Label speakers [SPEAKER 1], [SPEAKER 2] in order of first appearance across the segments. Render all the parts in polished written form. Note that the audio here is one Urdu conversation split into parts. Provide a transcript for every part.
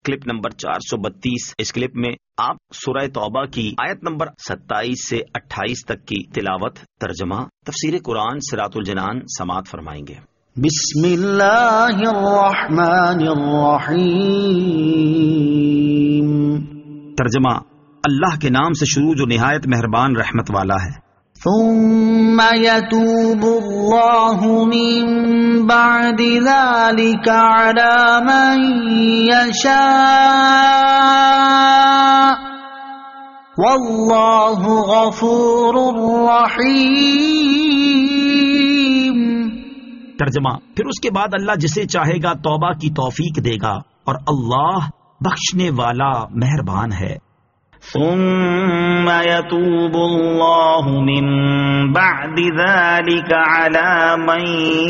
[SPEAKER 1] Clip number 432۔ اس کلپ میں آپ سورہ توبہ کی آیت نمبر 27 سے 28 تک کی تلاوت، ترجمہ، تفسیر قرآن صراط الجنان سماعت فرمائیں گے۔
[SPEAKER 2] بسم اللہ الرحمن الرحیم۔
[SPEAKER 1] ترجمہ، اللہ کے نام سے شروع جو نہایت مہربان رحمت والا ہے۔
[SPEAKER 2] ثم يتوب اللہ من بعد ذلك على من يشاء واللہ غفور رحیم۔
[SPEAKER 1] ترجمہ، پھر اس کے بعد اللہ جسے چاہے گا توبہ کی توفیق دے گا اور اللہ بخشنے والا مہربان ہے۔
[SPEAKER 3] ثم يتوب الله من بعد ذلك على من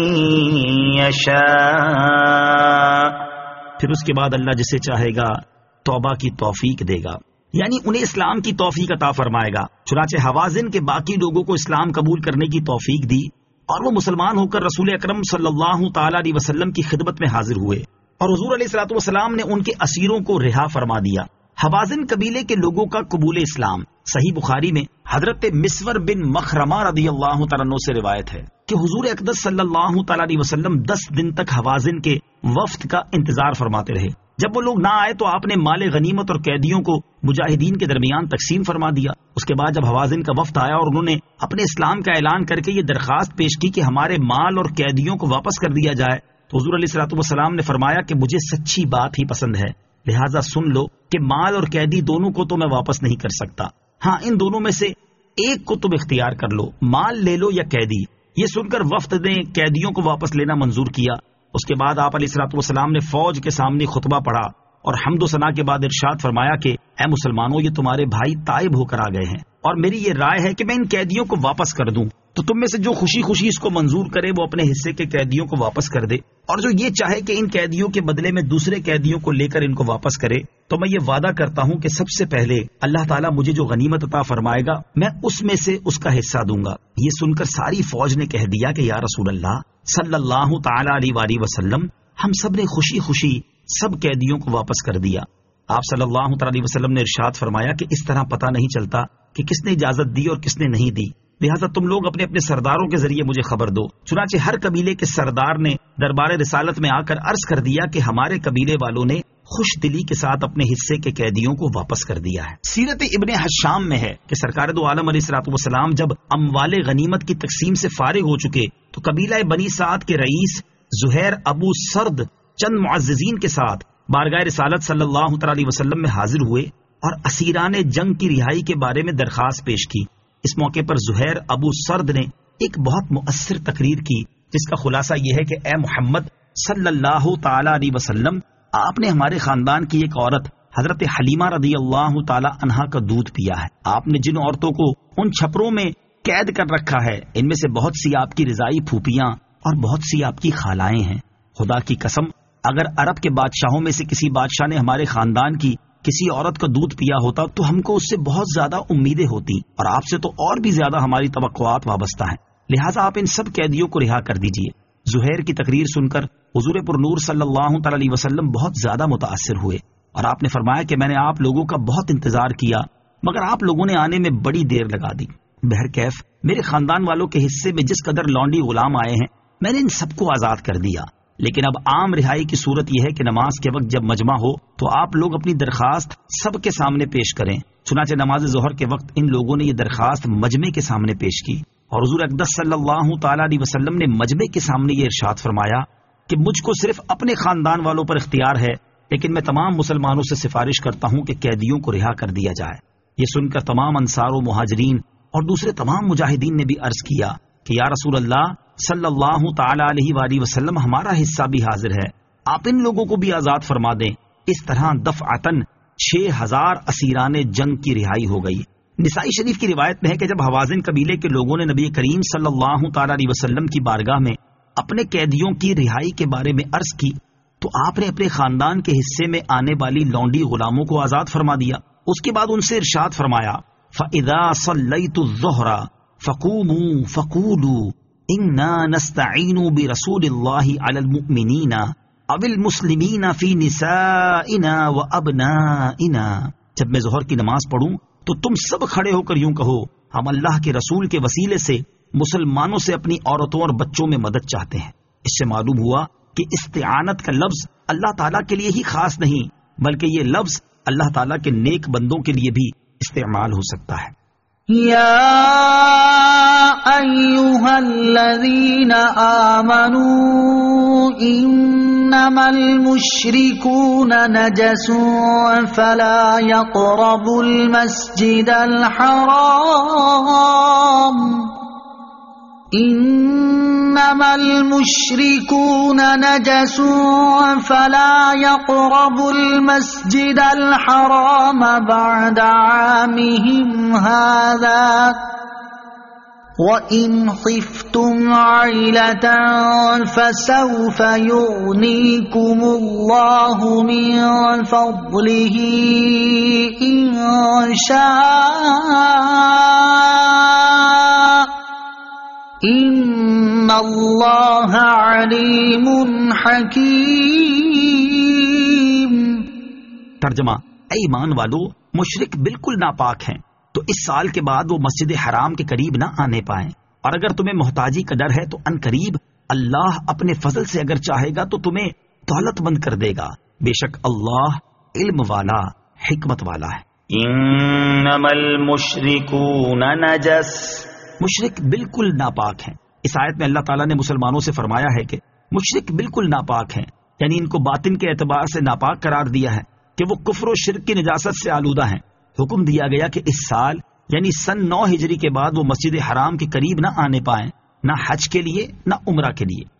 [SPEAKER 3] يشاء،
[SPEAKER 1] پھر اس کے بعد اللہ جسے چاہے گا توبہ کی توفیق دے گا، یعنی انہیں اسلام کی توفیق عطا فرمائے گا۔ چنانچہ حوازن کے باقی لوگوں کو اسلام قبول کرنے کی توفیق دی اور وہ مسلمان ہو کر رسول اکرم صلی اللہ تعالی علیہ وسلم کی خدمت میں حاضر ہوئے، اور حضور علیہ الصلوۃ والسلام نے ان کے اسیروں کو رہا فرما دیا۔ حوازن قبیلے کے لوگوں کا قبول اسلام صحیح بخاری میں حضرت مسور بن مخرمہ رضی اللہ تعالیٰ عنہ سے روایت ہے کہ حضور اقدس صلی اللہ تعالیٰ علیہ وسلم 10 دن تک حوازن کے وفد کا انتظار فرماتے رہے۔ جب وہ لوگ نہ آئے تو آپ نے مال غنیمت اور قیدیوں کو مجاہدین کے درمیان تقسیم فرما دیا۔ اس کے بعد جب حوازن کا وفد آیا اور انہوں نے اپنے اسلام کا اعلان کر کے یہ درخواست پیش کی کہ ہمارے مال اور قیدیوں کو واپس کر دیا جائے، تو حضور علیہ الصلوۃ والسلام نے فرمایا کہ مجھے سچی بات ہی پسند ہے، لہٰذا سن لو کہ مال اور قیدی دونوں کو تو میں واپس نہیں کر سکتا، ہاں ان دونوں میں سے ایک کو تم اختیار کر لو، مال لے لو یا قیدی۔ یہ سن کر وفد نے قیدیوں کو واپس لینا منظور کیا۔ اس کے بعد آپ علیہ الصلوۃ والسلام نے فوج کے سامنے خطبہ پڑھا اور حمد و ثنا کے بعد ارشاد فرمایا کہ اے مسلمانوں، یہ تمہارے بھائی تائب ہو کر آ گئے ہیں، اور میری یہ رائے ہے کہ میں ان قیدیوں کو واپس کر دوں، تو تم میں سے جو خوشی خوشی اس کو منظور کرے وہ اپنے حصے کے قیدیوں کو واپس کر دے، اور جو یہ چاہے کہ ان قیدیوں کے بدلے میں دوسرے قیدیوں کو لے کر ان کو واپس کرے، تو میں یہ وعدہ کرتا ہوں کہ سب سے پہلے اللہ تعالیٰ مجھے جو غنیمت عطا فرمائے گا میں اس میں سے اس کا حصہ دوں گا۔ یہ سن کر ساری فوج نے کہہ دیا کہ یا رسول اللہ صلی اللہ تعالی علیہ وآلہ وسلم، ہم سب نے خوشی خوشی سب قیدیوں کو واپس کر دیا۔ آپ صلی اللہ تعالی علیہ وسلم نے ارشاد فرمایا کہ اس طرح پتہ نہیں چلتا کہ کس نے اجازت دی اور کس نے نہیں دی، لہٰذا تم لوگ اپنے اپنے سرداروں کے ذریعے مجھے خبر دو۔ چنانچہ ہر قبیلے کے سردار نے دربار رسالت میں آ کر عرض کر دیا کہ ہمارے قبیلے والوں نے خوش دلی کے ساتھ اپنے حصے کے قیدیوں کو واپس کر دیا ہے۔ سیرت ابن حشام میں ہے کہ سرکار دو عالم علیہ الصلوۃ والسلام جب اموال غنیمت کی تقسیم سے فارغ ہو چکے تو قبیلہ بنی سعد کے رئیس زہیر ابو سرد چند معززین کے ساتھ بارگاہ رسالت صلی اللہ تعالی علیہ وسلم میں حاضر ہوئے اور اسیران جنگ کی رہائی کے بارے میں درخواست پیش کی۔ اس موقع پر زہیر ابو سرد نے ایک بہت مؤثر تقریر کی جس کا خلاصہ یہ ہے کہ اے محمد صلی اللہ تعالی علیہ وسلم، آپ نے ہمارے خاندان کی ایک عورت حضرت حلیمہ رضی اللہ تعالی عنہا کا دودھ پیا ہے۔ آپ نے جن عورتوں کو ان چھپروں میں قید کر رکھا ہے ان میں سے بہت سی آپ کی رضائی پھوپیاں اور بہت سی آپ کی خالائیں ہیں۔ خدا کی قسم، اگر عرب کے بادشاہوں میں سے کسی بادشاہ نے ہمارے خاندان کی کسی عورت کا دودھ پیا ہوتا تو ہم کو اس سے بہت زیادہ امیدیں ہوتی، اور آپ سے تو اور بھی زیادہ ہماری توقعات وابستہ ہیں، لہٰذا آپ ان سب قیدیوں کو رہا کر دیجئے۔ زہیر کی تقریر سن کر حضور پر نور صلی اللہ تعالی علیہ وسلم بہت زیادہ متاثر ہوئے اور آپ نے فرمایا کہ میں نے آپ لوگوں کا بہت انتظار کیا مگر آپ لوگوں نے آنے میں بڑی دیر لگا دی۔ بہرکیف میرے خاندان والوں کے حصے میں جس قدر لونڈی غلام آئے ہیں میں نے ان سب کو آزاد کر دیا، لیکن اب عام رہائی کی صورت یہ ہے کہ نماز کے وقت جب مجمع ہو تو آپ لوگ اپنی درخواست سب کے سامنے پیش کریں۔ چنانچہ نماز ظہر کے وقت ان لوگوں نے یہ درخواست مجمع کے سامنے پیش کی اور حضور اقدس صلی اللہ تعالی علیہ وسلم نے مجمع کے سامنے یہ ارشاد فرمایا کہ مجھ کو صرف اپنے خاندان والوں پر اختیار ہے، لیکن میں تمام مسلمانوں سے سفارش کرتا ہوں کہ قیدیوں کو رہا کر دیا جائے۔ یہ سن کر تمام انصار و مہاجرین اور دوسرے تمام مجاہدین نے بھی عرض کیا کہ یا رسول اللہ صلی اللہ تعالی علیہ وآلہ وسلم، ہمارا حصہ بھی حاضر ہے، آپ ان لوگوں کو بھی آزاد فرما دیں۔ اس طرح دفعتاً 6000 اسیران جنگ کی رہائی ہو گئی۔ نسائی شریف کی روایت میں ہے کہ جب حوازن قبیلے کے لوگوں نے نبی کریم صلی اللہ تعالی علیہ وسلم کی بارگاہ میں اپنے قیدیوں کی رہائی کے بارے میں عرض کی تو آپ نے اپنے خاندان کے حصے میں آنے والی لونڈی غلاموں کو آزاد فرما دیا۔ اس کے بعد ان سے ارشاد فرمایا فَإِذَا صَلَّيْتُ الظُّهْرَ فَقُومُوا فَقُولُوا إِنَّا نَسْتَعِينُ بِرَسُولِ اللَّهِ عَلَى الْمُؤْمِنِينَ او المسلمین فی نسائنا و ابنائنا، جب میں ظہر کی نماز پڑھوں تو تم سب کھڑے ہو کر یوں کہو ہم اللہ کے رسول کے وسیلے سے مسلمانوں سے اپنی عورتوں اور بچوں میں مدد چاہتے ہیں۔ اس سے معلوم ہوا کہ استعانت کا لفظ اللہ تعالیٰ کے لیے ہی خاص نہیں، بلکہ یہ لفظ اللہ تعالیٰ کے نیک بندوں کے لیے بھی استعمال ہو سکتا ہے۔
[SPEAKER 2] یا ایھا الذین آمنوا انما المشرکون نجس فلا يقربوا المسجد الحرام انما المشركون نجس فلا يقربوا المسجد الحرام بعد عامهم هذا وإن خفتم عيلة فسوف يغنيكم الله من فضله إن شاء ان اللہ علیم حکیم۔
[SPEAKER 1] ترجمہ: اے ایمان والو، مشرک بالکل ناپاک ہیں تو اس سال کے بعد وہ مسجد حرام کے قریب نہ آنے پائیں، اور اگر تمہیں محتاجی کا ڈر ہے تو ان قریب اللہ اپنے فضل سے اگر چاہے گا تو تمہیں دولت مند کر دے گا، بے شک اللہ علم والا حکمت والا ہے۔
[SPEAKER 3] انما المشرکون نجس،
[SPEAKER 1] مشرک بالکل ناپاک ہیں۔ اس آیت میں اللہ تعالیٰ نے مسلمانوں سے فرمایا ہے کہ مشرک بالکل ناپاک ہیں، یعنی ان کو باطن کے اعتبار سے ناپاک قرار دیا ہے کہ وہ کفر و شرک کی نجاست سے آلودہ ہیں۔ حکم دیا گیا کہ اس سال یعنی سن 9 ہجری کے بعد وہ مسجد حرام کے قریب نہ آنے پائیں، نہ حج کے لیے نہ عمرہ کے لیے۔